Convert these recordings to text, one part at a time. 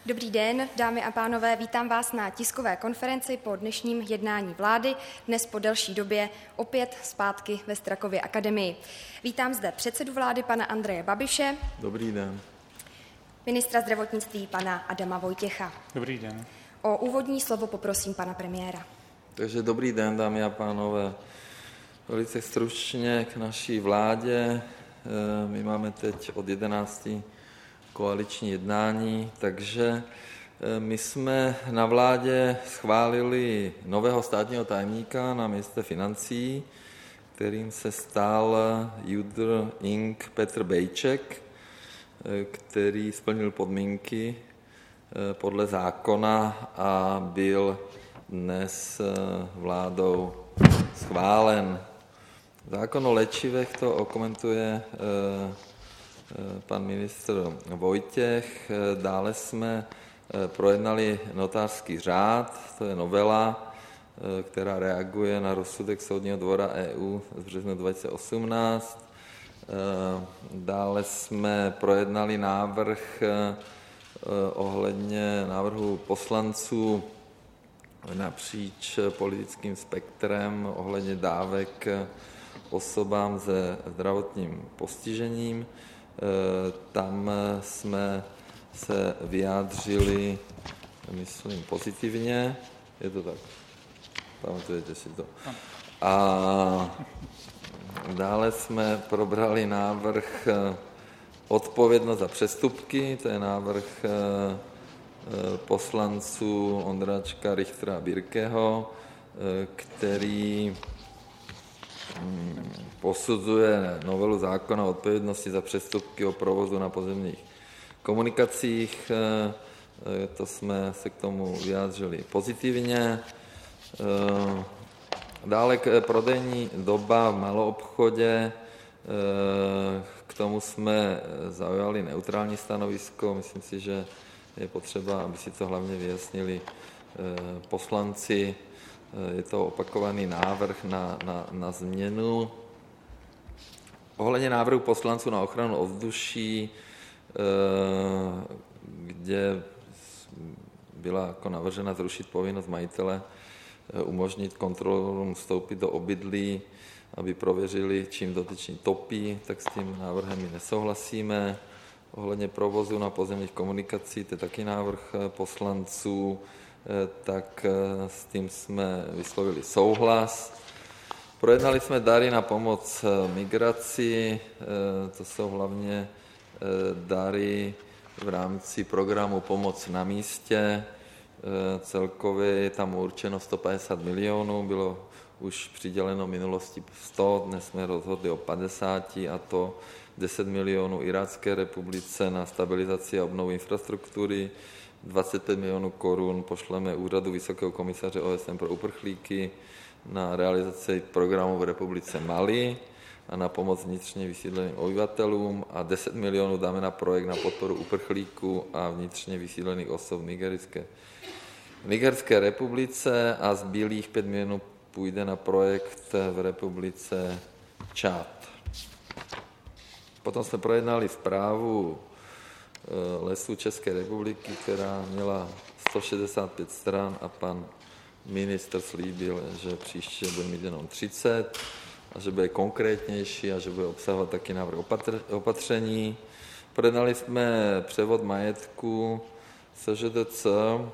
Dobrý den, dámy a pánové, vítám vás na tiskové konferenci po dnešním jednání vlády, dnes po delší době opět zpátky ve Strakově akademii. Vítám zde předsedu vlády pana Andreje Babiše. Dobrý den. Ministra zdravotnictví pana Adama Vojtěcha. Dobrý den. O úvodní slovo poprosím pana premiéra. Takže dobrý den, dámy a pánové. Velice stručně k naší vládě. My máme teď od 11. koaliční jednání, takže my jsme na vládě schválili nového státního tajemníka na ministře financí, kterým se stal JUDr. Ing. Petr Bejček, který splnil podmínky podle zákona a byl dnes vládou schválen. Zákon o léčivech to okomentuje pan ministr Vojtěch. Dále jsme projednali notářský řád, to je novela, která reaguje na rozsudek Soudního dvora EU z března 2018. Dále jsme projednali návrh ohledně návrhu poslanců napříč politickým spektrem ohledně dávek osobám se zdravotním postižením. Tam jsme se vyjádřili, myslím, pozitivně. Je to tak? Pamatujete si to? A dále jsme probrali návrh odpovědnost za přestupky, to je návrh poslanců Ondráčka, Richtera a Birkeho, který posuzuje novelu zákona o odpovědnosti za přestupky o provozu na pozemních komunikacích. To jsme se k tomu vyjádřili pozitivně. Dále prodejní doba v maloobchodě. K tomu jsme zaujali neutrální stanovisko. Myslím si, že je potřeba, aby si to hlavně vyjasnili poslanci. Je to opakovaný návrh na změnu. Ohledně návrhu poslanců na ochranu ovzduší, kde byla jako navržena zrušit povinnost majitele umožnit kontrolorům vstoupit do obydlí, aby prověřili, čím dotyčný topí, tak s tím návrhem my nesouhlasíme. Ohledně provozu na pozemních komunikacích, to je taky návrh poslanců, tak s tím jsme vyslovili souhlas. Projednali jsme dary na pomoc migraci, to jsou hlavně dary v rámci programu Pomoc na místě. Celkově je tam určeno 150 milionů, bylo už přiděleno v minulosti 100, dnes jsme rozhodli o 50 a to 10 milionů Irácké republice na stabilizaci a obnovu infrastruktury, 25 milionů korun pošleme Úřadu Vysokého komisaře OSN pro uprchlíky na realizaci programu v republice Mali a na pomoc vnitřně vysídleným obyvatelům a 10 milionů dáme na projekt na podporu uprchlíků a vnitřně vysídlených osob v Nigerské republice a zbylých 5 milionů půjde na projekt v republice Čad. Potom jsme projednali zprávu Lesů České republiky, která měla 165 stran a pan ministr slíbil, že příště bude mít jenom 30 a že bude konkrétnější a že bude obsahovat taky návrh opatření. Projednali jsme převod majetku SŽDC,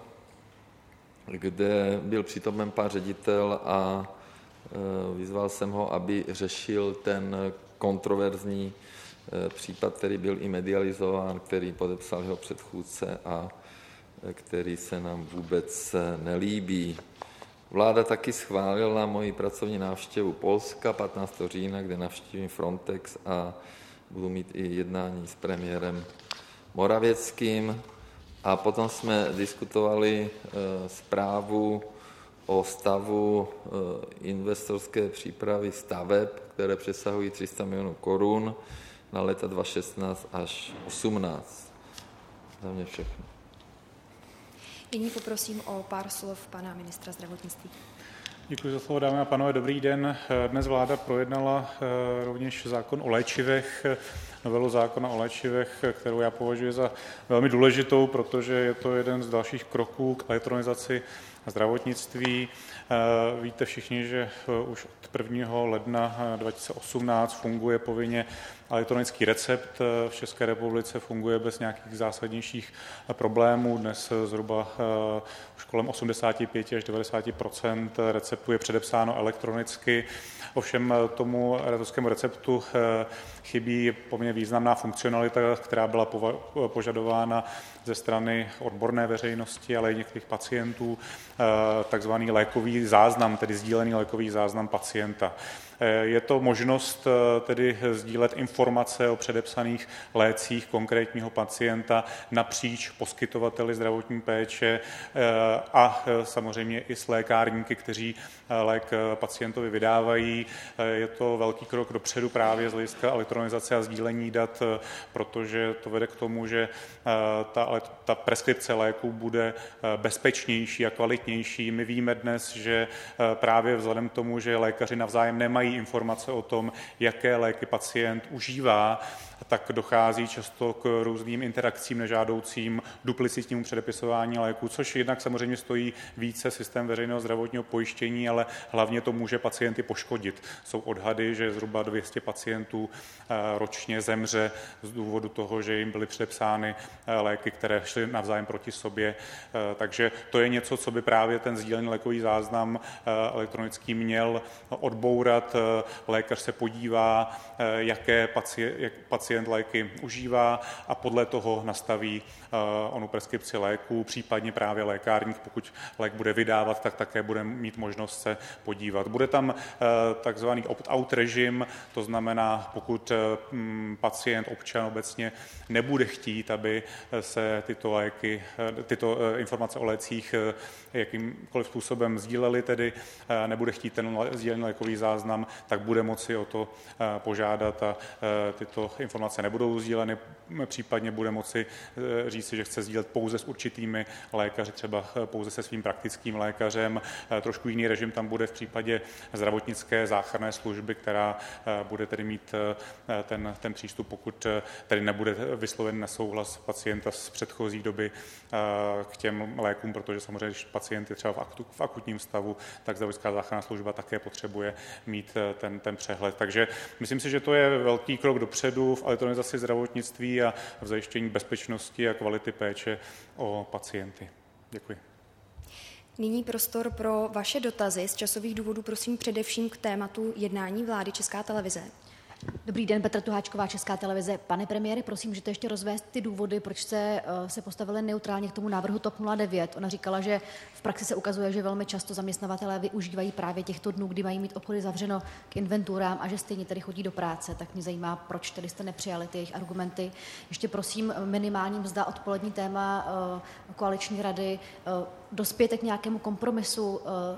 kde byl přítomen pan ředitel a vyzval jsem ho, aby řešil ten kontroverzní případ, který byl i medializován, který podepsal jeho předchůdce a který se nám vůbec nelíbí. Vláda taky schválila moji pracovní návštěvu Polska 15. října, kde navštívím Frontex a budu mít i jednání s premiérem Morawieckim. A potom jsme diskutovali zprávu o stavu investorské přípravy staveb, které přesahují 300 milionů korun na léta 2016 až 2018. Za mě všechno. Nyní poprosím o pár slov pana ministra zdravotnictví. Děkuji za slovo, dámy a pánové, dobrý den. Dnes vláda projednala rovněž zákon o léčivech novelu zákona o léčivech, kterou já považuji za velmi důležitou, protože je to jeden z dalších kroků k elektronizaci zdravotnictví. Víte všichni, že už od 1. ledna 2018 funguje povinně elektronický recept v České republice, funguje bez nějakých zásadnějších problémů. Dnes zhruba už kolem 85 až 90% receptů je předepsáno elektronicky. Ovšem tomu elektronickému receptu chybí poměrně významná funkcionalita, která byla požadována ze strany odborné veřejnosti, ale i některých pacientů, takzvaný lékový záznam, tedy sdílený lékový záznam pacienta. Je to možnost tedy sdílet informace o předepsaných lécích konkrétního pacienta napříč poskytovateli zdravotní péče a samozřejmě i s lékárníky, kteří lék pacientovi vydávají. Je to velký krok dopředu právě z hlediska elektronizace a sdílení dat, protože to vede k tomu, že ta preskripce léků bude bezpečnější a kvalitnější. My víme dnes, že právě vzhledem k tomu, že lékaři navzájem nemají informace o tom, jaké léky pacient užívá, tak dochází často k různým interakcím nežádoucím, duplicitnímu předepisování léků, což jednak samozřejmě stojí více systém veřejného zdravotního pojištění, ale hlavně to může pacienty poškodit. Jsou odhady, že zhruba 200 pacientů ročně zemře z důvodu toho, že jim byly předepsány léky, které šly navzájem proti sobě. Takže to je něco, co by právě ten sdílený lékový záznam elektronický měl odbourat. Lékař se podívá, jaké pacient léky užívá a podle toho nastaví onu preskripci léků, případně právě lékárník, pokud lék bude vydávat, tak také bude mít možnost se podívat. Bude tam takzvaný opt-out režim, to znamená, pokud pacient, občan obecně nebude chtít, aby se tyto informace o lécích jakýmkoliv způsobem sdílely, tedy nebude chtít ten sdílený lékový záznam, tak bude moci o to požádat a tyto informace nebudou sdíleny, případně bude moci říci, že chce sdílet pouze s určitými lékaři, třeba pouze se svým praktickým lékařem. Trošku jiný režim tam bude v případě zdravotnické záchranné služby, která bude tedy mít ten přístup, pokud tedy nebude vysloven nesouhlas pacienta z předchozí doby k těm lékům, protože samozřejmě, když pacient je třeba v akutním stavu, tak zdravotnická záchranná služba také potřebuje mít ten přehled. Takže myslím si, že to je velký krok dopředu v elektronizaci zdravotnictví a v zajištění bezpečnosti a kvality péče o pacienty. Děkuji. Nyní prostor pro vaše dotazy. Z časových důvodů prosím především k tématu jednání vlády Česká televize. Dobrý den, Petra Tuháčková, Česká televize. Pane premiére, prosím, můžete ještě rozvést ty důvody, proč jste se postavili neutrálně k tomu návrhu TOP 09. Ona říkala, že v praxi se ukazuje, že velmi často zaměstnavatelé využívají právě těchto dnů, kdy mají mít obchody zavřeno, k inventurám a že stejně tedy chodí do práce. Tak mě zajímá, proč tedy jste nepřijali ty jejich argumenty. Ještě prosím, minimální mzda, odpolední téma koaliční rady. Dospějete k nějakému kompromisu,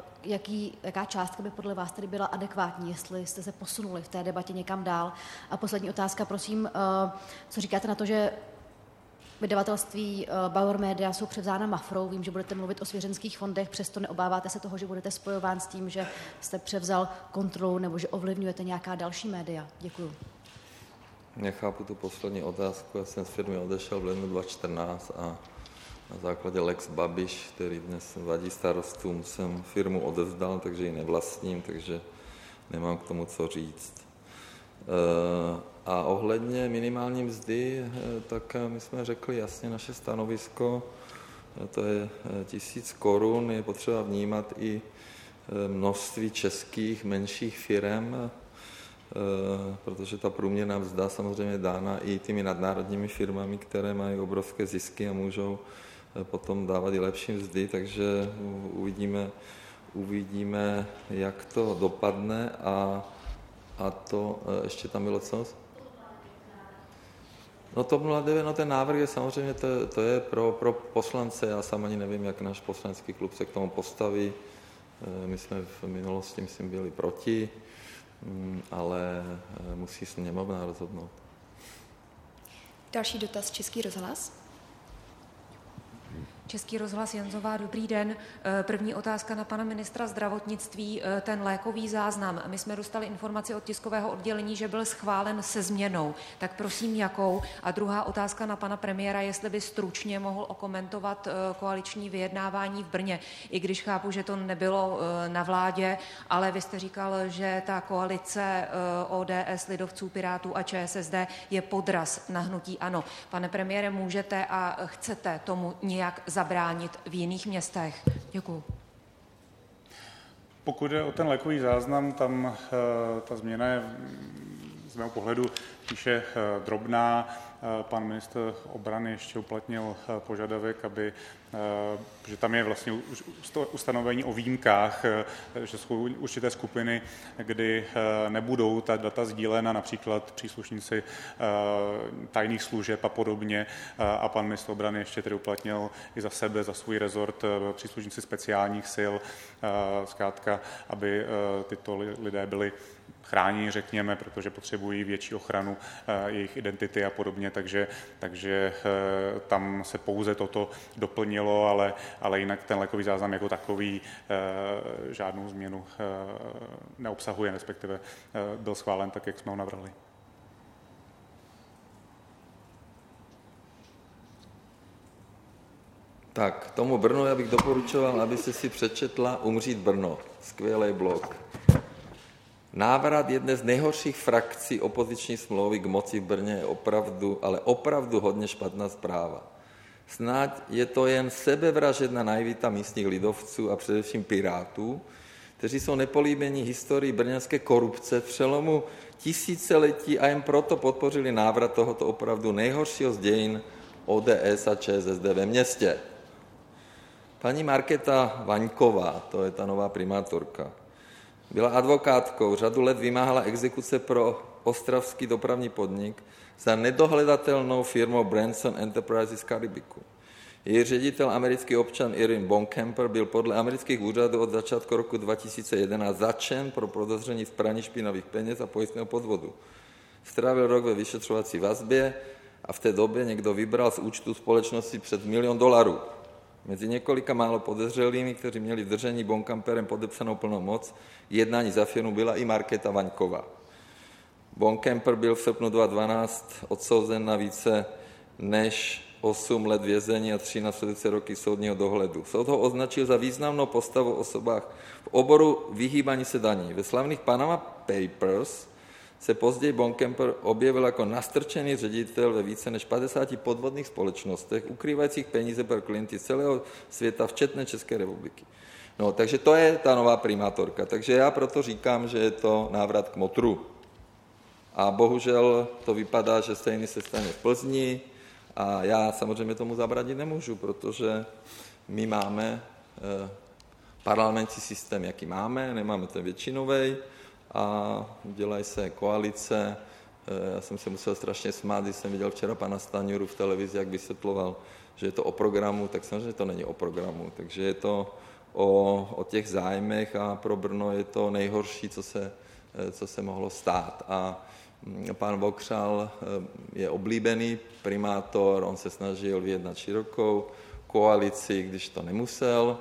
jaká částka by podle vás tedy byla adekvátní, jestli jste se posunuli v té debatě někam dál. A poslední otázka, prosím, co říkáte na to, že vydavatelství Bauer Media jsou převzána Mafrou. Vím, že budete mluvit o svěřenských fondech, přesto neobáváte se toho, že budete spojován s tím, že jste převzal kontrolu nebo že ovlivňujete nějaká další média. Děkuju. Nechápu tu poslední otázku. Já jsem z firmy odešel v lednu 2014 a na základě Lex Babiš, který dnes vadí starostům, jsem firmu odevzdal, takže ji nevlastním, takže nemám k tomu co říct. A ohledně minimální mzdy, tak my jsme řekli jasně naše stanovisko, to je 1000 korun, je potřeba vnímat i množství českých menších firem, protože ta průměrná mzda samozřejmě je dána i těmi nadnárodními firmami, které mají obrovské zisky a můžou potom dávat i lepší mzdy, takže uvidíme, jak to dopadne a to ještě tam bylo co? No TOP 09, no ten návrh je samozřejmě, to je pro poslance, já sám ani nevím, jak náš poslanecký klub se k tomu postaví. My jsme v minulosti, myslím, byli proti, ale musí sněmovna rozhodnout. Další dotaz, Český rozhlas. Český rozhlas Janzová, dobrý den. První otázka na pana ministra zdravotnictví, ten lékový záznam. My jsme dostali informaci od tiskového oddělení, že byl schválen se změnou. Tak prosím, jakou? A druhá otázka na pana premiéra, jestli by stručně mohl okomentovat koaliční vyjednávání v Brně. I když chápu, že to nebylo na vládě, ale vy jste říkal, že ta koalice ODS, lidovců, Pirátů a ČSSD je podraz na hnutí ANO. Pane premiére, můžete a chcete tomu nějak zabránit v jiných městech? Děkuju. Pokud je o ten lékový záznam, tam ta změna je z mého pohledu spíše drobná. Pan ministr obrany ještě uplatnil požadavek, že tam je vlastně ustanovení o výjimkách, že jsou určité skupiny, kdy nebudou ta data sdílena, například příslušníci tajných služeb a podobně. A pan ministr obrany ještě tedy uplatnil i za sebe, za svůj rezort, příslušníci speciálních sil, zkrátka, aby tyto lidé byli chráněni, řekněme, protože potřebují větší ochranu jejich identity a podobně, takže tam se pouze toto doplnilo, ale jinak ten lékový záznam jako takový žádnou změnu neobsahuje, respektive byl schválen tak, jak jsme ho navrhli. Tak, tomu Brnu já bych doporučoval, abyste si přečetla Umřít Brno. Skvělý blog. Návrat jedné z nejhorších frakcí opoziční smlouvy k moci v Brně je opravdu, ale opravdu hodně špatná zpráva. Snad je to jen sebevražedná naivita místních lidovců a především Pirátů, kteří jsou nepolíbení historii brněnské korupce v přelomu tisíciletí a jen proto podpořili návrat tohoto opravdu nejhoršího z dějin ODS a ČSSD ve městě. Paní Markéta Vaňková, to je ta nová primátorka, byla advokátkou, řadu let vymáhala exekuce pro ostravský dopravní podnik za nedohledatelnou firmou Branson Enterprises z Karibiku. Její ředitel, americký občan Irving Bonkemper, byl podle amerických úřadů od začátku roku 2011 zatčen pro podezření z praní špinavých peněz a pojistného podvodu. Strávil rok ve vyšetřovací vazbě a v té době někdo vybral z účtu společnosti přes $1 milion. Mezi několika málo podezřelými, kteří měli v držení Bonkemperem podepsanou plnou moc, jednání za firmu byla i Markéta Vaňková. Bonkemper byl v srpnu 2012 odsouzen na více než 8 let vězení a 3 následující roky soudního dohledu. Soud ho označil za významnou postavu v osobách v oboru vyhýbání se daní. Ve slavných Panama Papers se později Bonkemper objevil jako nastrčený ředitel ve více než 50 podvodných společnostech, ukrývajících peníze pro klienty celého světa, včetně České republiky. No, takže to je ta nová primátorka. Takže já proto říkám, že je to návrat k motru. A bohužel to vypadá, že stejný se stane v Plzni a já samozřejmě tomu zabránit nemůžu, protože my máme parlamentní systém, jaký máme, nemáme ten většinový, a dělají se koalice. Já jsem se musel strašně smát, když jsem viděl včera pana Staňuru v televizi, jak vysvětloval, že je to o programu, tak samozřejmě to není o programu. Takže je to o těch zájmech a pro Brno je to nejhorší, co se mohlo stát. A pan Vokřál je oblíbený primátor, on se snažil vyjednat širokou koalici, když to nemusel.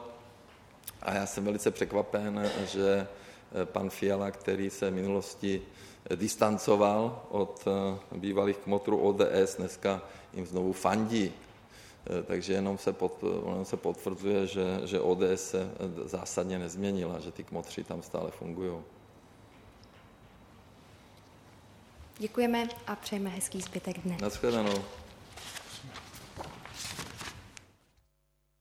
A já jsem velice překvapen, že pan Fiala, který se v minulosti distancoval od bývalých kmotrů ODS, dneska jim znovu fandí. Takže jenom se potvrzuje, že ODS se zásadně nezměnila, že ty kmotři tam stále fungují. Děkujeme a přejeme hezký zbytek dne. Naschledanou.